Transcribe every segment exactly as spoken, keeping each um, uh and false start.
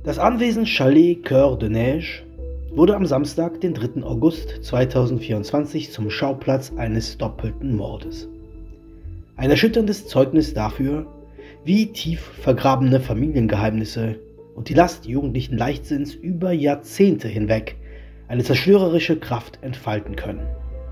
Das Anwesen Chalet Cœur de Neige wurde am Samstag, den dritten August zweitausendvierundzwanzig, zum Schauplatz eines doppelten Mordes. Ein erschütterndes Zeugnis dafür, wie tief vergrabene Familiengeheimnisse und die Last jugendlichen Leichtsinns über Jahrzehnte hinweg eine zerstörerische Kraft entfalten können.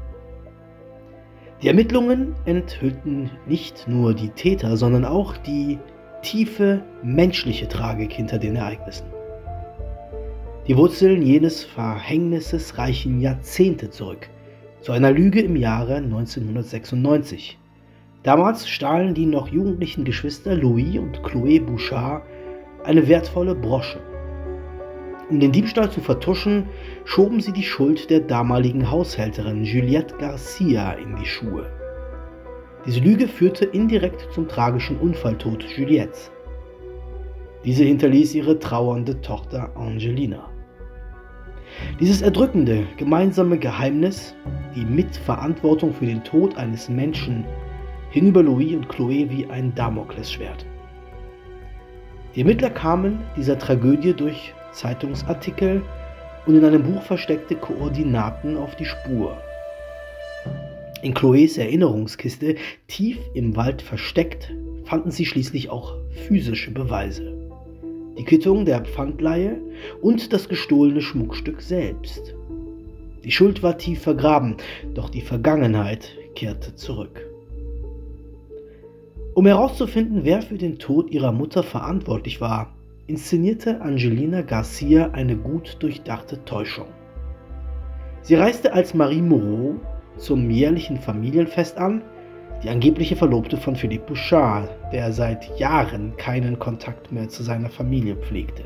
Die Ermittlungen enthüllten nicht nur die Täter, sondern auch die tiefe menschliche Tragik hinter den Ereignissen. Die Wurzeln jenes Verhängnisses reichen Jahrzehnte zurück, zu einer Lüge im Jahre neunzehnhundertsechsundneunzig. Damals stahlen die noch jugendlichen Geschwister Louis und Chloé Bouchard eine wertvolle Brosche. Um den Diebstahl zu vertuschen, schoben sie die Schuld der damaligen Haushälterin Juliette Garcia in die Schuhe. Diese Lüge führte indirekt zum tragischen Unfalltod Juliettes. Diese hinterließ ihre trauernde Tochter Angelina. Dieses erdrückende, gemeinsame Geheimnis, die Mitverantwortung für den Tod eines Menschen, hing über Louis und Chloé wie ein Damoklesschwert. Die Ermittler kamen dieser Tragödie durch Zeitungsartikel und in einem Buch versteckte Koordinaten auf die Spur. In Chloés Erinnerungskiste, tief im Wald versteckt, fanden sie schließlich auch physische Beweise. Die Quittung der Pfandleihe und das gestohlene Schmuckstück selbst. Die Schuld war tief vergraben, doch die Vergangenheit kehrte zurück. Um herauszufinden, wer für den Tod ihrer Mutter verantwortlich war, inszenierte Angelina Garcia eine gut durchdachte Täuschung. Sie reiste als Marie Moreau zum jährlichen Familienfest an, die angebliche Verlobte von Philippe Bouchard, der seit Jahren keinen Kontakt mehr zu seiner Familie pflegte.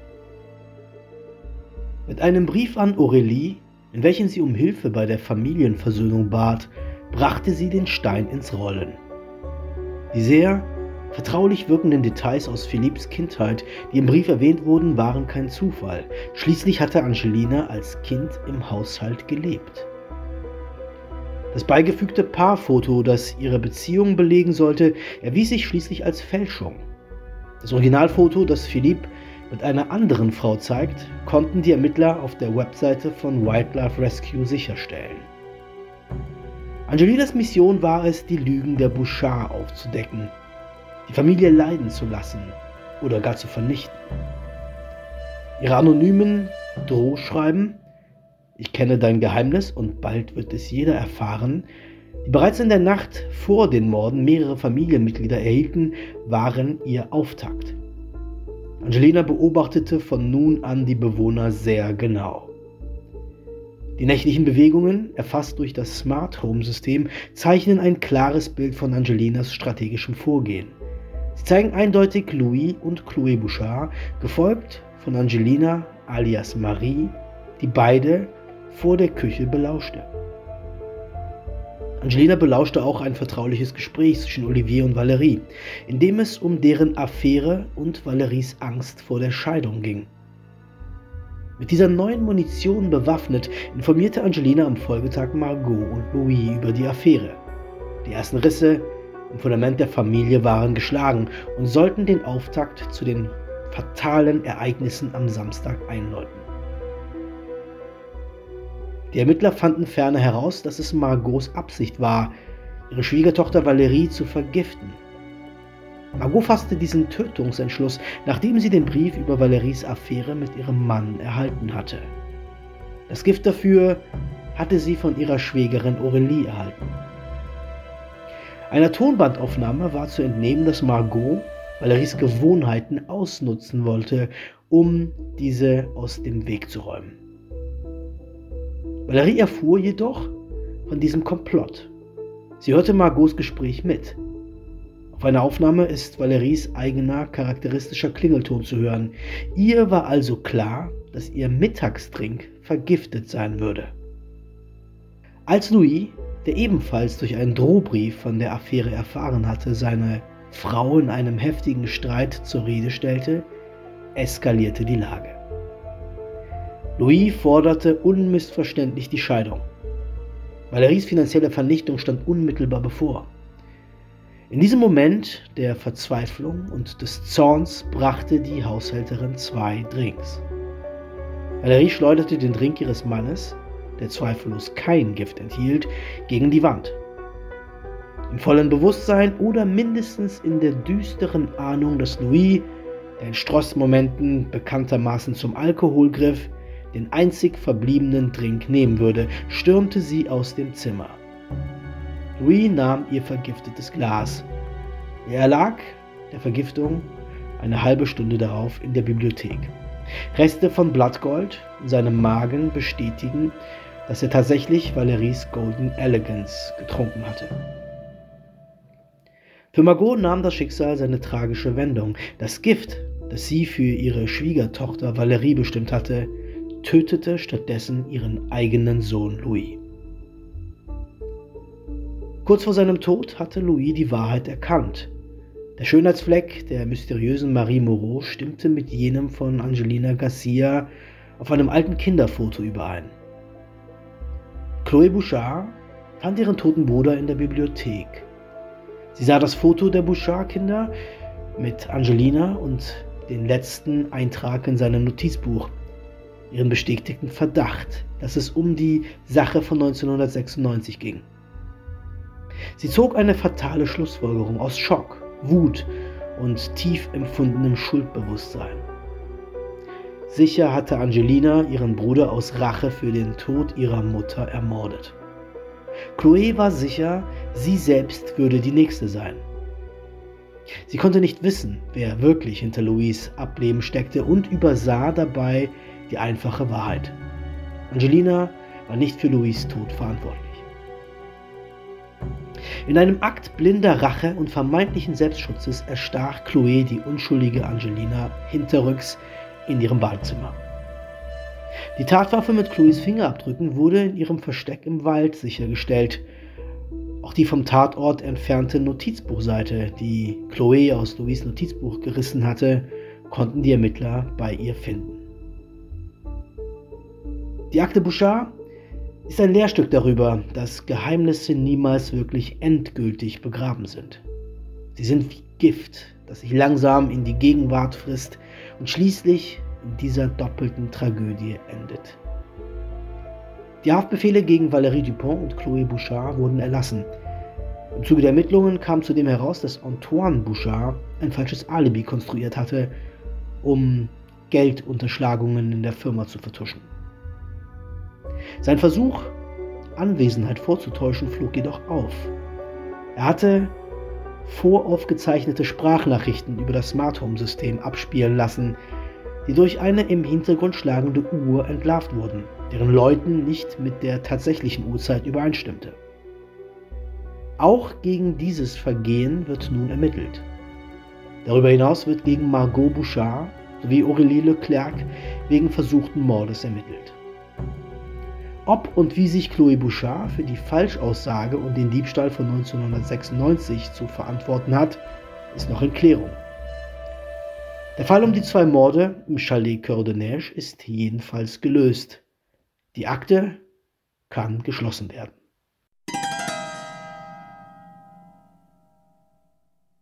Mit einem Brief an Aurélie, in welchem sie um Hilfe bei der Familienversöhnung bat, brachte sie den Stein ins Rollen. Die sehr vertraulich wirkenden Details aus Philippes Kindheit, die im Brief erwähnt wurden, waren kein Zufall. Schließlich hatte Angelina als Kind im Haushalt gelebt. Das beigefügte Paarfoto, das ihre Beziehung belegen sollte, erwies sich schließlich als Fälschung. Das Originalfoto, das Philippe mit einer anderen Frau zeigt, konnten die Ermittler auf der Webseite von Wildlife Rescue sicherstellen. Angelinas Mission war es, die Lügen der Bouchard aufzudecken, die Familie leiden zu lassen oder gar zu vernichten. Ihre anonymen Drohschreiben, ich kenne dein Geheimnis und bald wird es jeder erfahren, die bereits in der Nacht vor den Morden mehrere Familienmitglieder erhielten, waren ihr Auftakt. Angelina beobachtete von nun an die Bewohner sehr genau. Die nächtlichen Bewegungen, erfasst durch das Smart Home System, zeichnen ein klares Bild von Angelinas strategischem Vorgehen. Sie zeigen eindeutig Louis und Chloé Bouchard, gefolgt von Angelina alias Marie, die beide vor der Küche belauschte. Angelina belauschte auch ein vertrauliches Gespräch zwischen Olivier und Valérie, in dem es um deren Affäre und Valéries Angst vor der Scheidung ging. Mit dieser neuen Munition bewaffnet, informierte Angelina am Folgetag Margot und Louis über die Affäre. Die ersten Risse im Fundament der Familie waren geschlagen und sollten den Auftakt zu den fatalen Ereignissen am Samstag einläuten. Die Ermittler fanden ferner heraus, dass es Margots Absicht war, ihre Schwiegertochter Valérie zu vergiften. Margot fasste diesen Tötungsentschluss, nachdem sie den Brief über Valéries Affäre mit ihrem Mann erhalten hatte. Das Gift dafür hatte sie von ihrer Schwägerin Aurélie erhalten. Einer Tonbandaufnahme war zu entnehmen, dass Margot Valéries Gewohnheiten ausnutzen wollte, um diese aus dem Weg zu räumen. Valérie erfuhr jedoch von diesem Komplott. Sie hörte Margots Gespräch mit. Auf einer Aufnahme ist Valéries eigener charakteristischer Klingelton zu hören. Ihr war also klar, dass ihr Mittagstrink vergiftet sein würde. Als Louis, der ebenfalls durch einen Drohbrief von der Affäre erfahren hatte, seine Frau in einem heftigen Streit zur Rede stellte, eskalierte die Lage. Louis forderte unmissverständlich die Scheidung. Valéries finanzielle Vernichtung stand unmittelbar bevor. In diesem Moment der Verzweiflung und des Zorns brachte die Haushälterin zwei Drinks. Valerie schleuderte den Drink ihres Mannes, der zweifellos kein Gift enthielt, gegen die Wand. Im vollen Bewusstsein oder mindestens in der düsteren Ahnung, dass Louis, der in Strossmomenten bekanntermaßen zum Alkohol griff, den einzig verbliebenen Drink nehmen würde, stürmte sie aus dem Zimmer. Louis nahm ihr vergiftetes Glas. Er erlag der Vergiftung eine halbe Stunde darauf in der Bibliothek. Reste von Blattgold in seinem Magen bestätigen, dass er tatsächlich Valeries Golden Elegance getrunken hatte. Für Margot nahm das Schicksal seine tragische Wendung. Das Gift, das sie für ihre Schwiegertochter Valerie bestimmt hatte, tötete stattdessen ihren eigenen Sohn Louis. Kurz vor seinem Tod hatte Louis die Wahrheit erkannt. Der Schönheitsfleck der mysteriösen Marie Moreau stimmte mit jenem von Angelina Garcia auf einem alten Kinderfoto überein. Chloé Bouchard fand ihren toten Bruder in der Bibliothek. Sie sah das Foto der Bouchard-Kinder mit Angelina und den letzten Eintrag in seinem Notizbuch, ihren bestätigten Verdacht, dass es um die Sache von neunzehnhundertsechsundneunzig ging. Sie zog eine fatale Schlussfolgerung aus Schock, Wut und tief empfundenem Schuldbewusstsein. Sicher hatte Angelina ihren Bruder aus Rache für den Tod ihrer Mutter ermordet. Chloé war sicher, sie selbst würde die Nächste sein. Sie konnte nicht wissen, wer wirklich hinter Louis' Ableben steckte und übersah dabei die einfache Wahrheit. Angelina war nicht für Louis' Tod verantwortlich. In einem Akt blinder Rache und vermeintlichen Selbstschutzes erstach Chloé die unschuldige Angelina hinterrücks in ihrem Badezimmer. Die Tatwaffe mit Chloés Fingerabdrücken wurde in ihrem Versteck im Wald sichergestellt. Auch die vom Tatort entfernte Notizbuchseite, die Chloé aus Louis' Notizbuch gerissen hatte, konnten die Ermittler bei ihr finden. Die Akte Bouchard ist ein Lehrstück darüber, dass Geheimnisse niemals wirklich endgültig begraben sind. Sie sind wie Gift, das sich langsam in die Gegenwart frisst und schließlich in dieser doppelten Tragödie endet. Die Haftbefehle gegen Valérie Dupont und Chloé Bouchard wurden erlassen. Im Zuge der Ermittlungen kam zudem heraus, dass Antoine Bouchard ein falsches Alibi konstruiert hatte, um Geldunterschlagungen in der Firma zu vertuschen. Sein Versuch, Anwesenheit vorzutäuschen, flog jedoch auf. Er hatte voraufgezeichnete Sprachnachrichten über das Smart Home System abspielen lassen, die durch eine im Hintergrund schlagende Uhr entlarvt wurden, deren Läuten nicht mit der tatsächlichen Uhrzeit übereinstimmte. Auch gegen dieses Vergehen wird nun ermittelt. Darüber hinaus wird gegen Margot Bouchard sowie Aurélie Leclerc wegen versuchten Mordes ermittelt. Ob und wie sich Chloé Bouchard für die Falschaussage und den Diebstahl von neunzehnhundertsechsundneunzig zu verantworten hat, ist noch in Klärung. Der Fall um die zwei Morde im Chalet Cœur de Neige ist jedenfalls gelöst. Die Akte kann geschlossen werden.